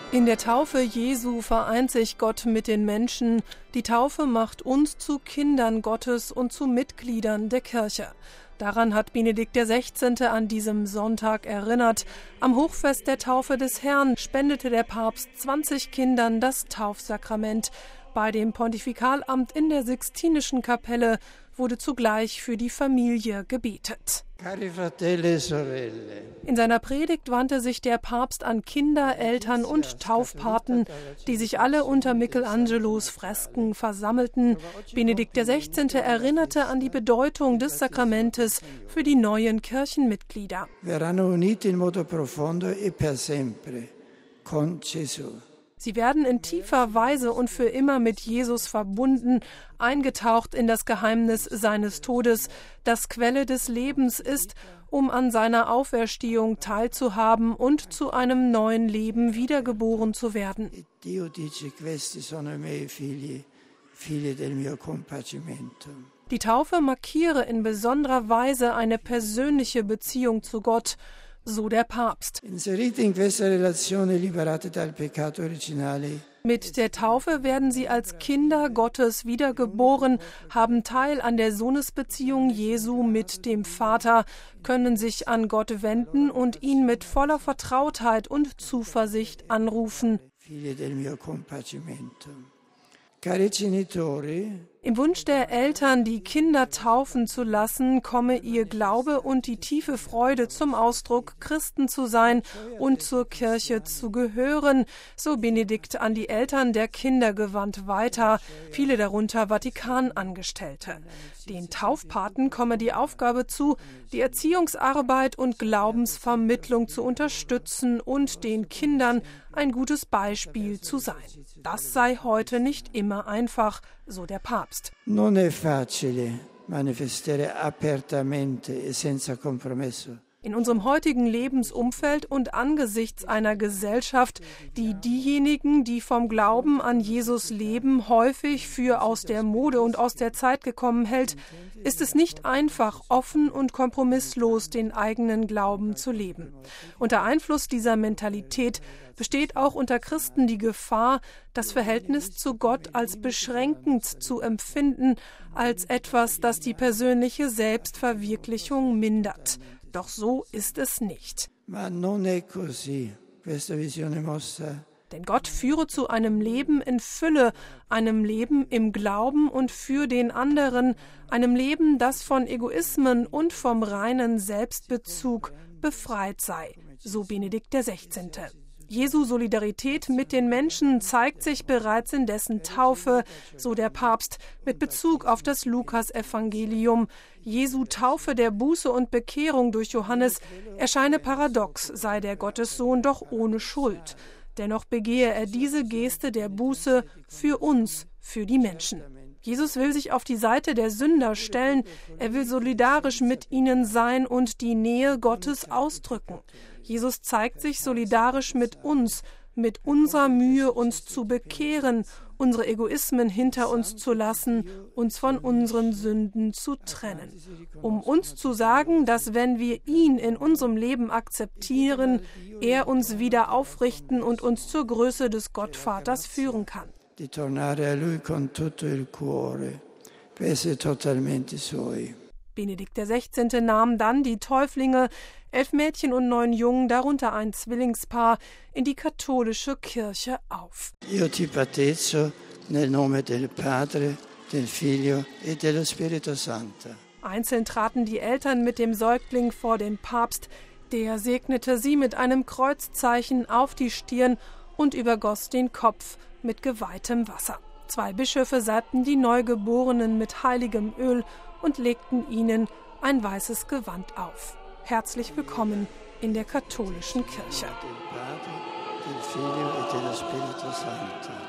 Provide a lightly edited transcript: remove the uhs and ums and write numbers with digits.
In der Taufe Jesu vereint sich Gott mit den Menschen. Die Taufe macht uns zu Kindern Gottes und zu Mitgliedern der Kirche. Daran hat Benedikt XVI. An diesem Sonntag erinnert. Am Hochfest der Taufe des Herrn spendete der Papst 20 Kindern das Taufsakrament. Bei dem Pontifikalamt in der Sixtinischen Kapelle wurde zugleich für die Familie gebetet. In seiner Predigt wandte sich der Papst an Kinder, Eltern und Taufpaten, die sich alle unter Michelangelos Fresken versammelten. Benedikt XVI. Erinnerte an die Bedeutung des Sakramentes für die neuen Kirchenmitglieder. Verranno uniti in modo profondo e per sempre con Gesù. Sie werden in tiefer Weise und für immer mit Jesus verbunden, eingetaucht in das Geheimnis seines Todes, das Quelle des Lebens ist, um an seiner Auferstehung teilzuhaben und zu einem neuen Leben wiedergeboren zu werden. Dio dice: "Questi sono i miei figli, figli del mio compagimento." Die Taufe markiere in besonderer Weise eine persönliche Beziehung zu Gott, so der Papst. Mit der Taufe werden sie als Kinder Gottes wiedergeboren, haben Teil an der Sohnesbeziehung Jesu mit dem Vater, können sich an Gott wenden und ihn mit voller Vertrautheit und Zuversicht anrufen. Cari genitori, im Wunsch der Eltern, die Kinder taufen zu lassen, komme ihr Glaube und die tiefe Freude zum Ausdruck, Christen zu sein und zur Kirche zu gehören, so Benedikt an die Eltern der Kinder gewandt weiter, viele darunter Vatikanangestellte. Den Taufpaten komme die Aufgabe zu, die Erziehungsarbeit und Glaubensvermittlung zu unterstützen und den Kindern ein gutes Beispiel zu sein. Das sei heute nicht immer einfach, so der Papst. Non è facile manifestare apertamente e senza compromesso. In unserem heutigen Lebensumfeld und angesichts einer Gesellschaft, die diejenigen, die vom Glauben an Jesus leben, häufig für aus der Mode und aus der Zeit gekommen hält, ist es nicht einfach, offen und kompromisslos den eigenen Glauben zu leben. Unter Einfluss dieser Mentalität besteht auch unter Christen die Gefahr, das Verhältnis zu Gott als beschränkend zu empfinden, als etwas, das die persönliche Selbstverwirklichung mindert. Doch so ist es nicht. Ma non è così. Questa visione mossa. Denn Gott führe zu einem Leben in Fülle, einem Leben im Glauben und für den anderen, einem Leben, das von Egoismen und vom reinen Selbstbezug befreit sei, so Benedikt XVI. Jesu Solidarität mit den Menschen zeigt sich bereits in dessen Taufe, so der Papst, mit Bezug auf das Lukas-Evangelium. Jesu Taufe der Buße und Bekehrung durch Johannes erscheine paradox, sei der Gottessohn doch ohne Schuld. Dennoch begehe er diese Geste der Buße für uns, für die Menschen. Jesus will sich auf die Seite der Sünder stellen, er will solidarisch mit ihnen sein und die Nähe Gottes ausdrücken. Jesus zeigt sich solidarisch mit uns, mit unserer Mühe, uns zu bekehren, unsere Egoismen hinter uns zu lassen, uns von unseren Sünden zu trennen. Um uns zu sagen, dass wenn wir ihn in unserem Leben akzeptieren, er uns wieder aufrichten und uns zur Größe des Gottvaters führen kann. Di tornare a lui con tutto il cuore, per essere totalmente suoi. Benedikt XVI. Nahm dann die Täuflinge, 11 Mädchen und 9 Jungen, darunter ein Zwillingspaar, in die katholische Kirche auf. Io ti battezzo nel nome del Padre, del Figlio e dello Spirito Santo. Einzeln traten die Eltern mit dem Säugling vor den Papst, der segnete sie mit einem Kreuzzeichen auf die Stirn und übergoss den Kopf mit geweihtem Wasser. 2 Bischöfe salbten die Neugeborenen mit heiligem Öl und legten ihnen ein weißes Gewand auf. Herzlich willkommen in der katholischen Kirche. Del Padre, del Figlio e dello Spirito Santo.